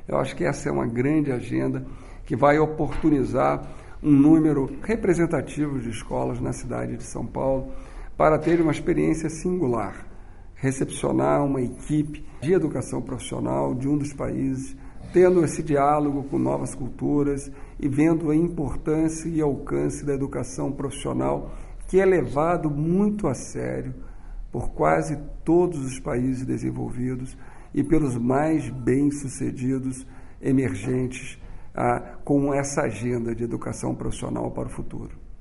Eu acho que essa é uma grande agenda que vai oportunizar um número representativo de escolas na cidade de São Paulo para ter uma experiência singular, recepcionar uma equipe de educação profissional de um dos países, tendo esse diálogo com novas culturas e vendo a importância e alcance da educação profissional, que é levado muito a sério por quase todos os países desenvolvidos e pelos mais bem-sucedidos emergentes com essa agenda de educação profissional para o futuro.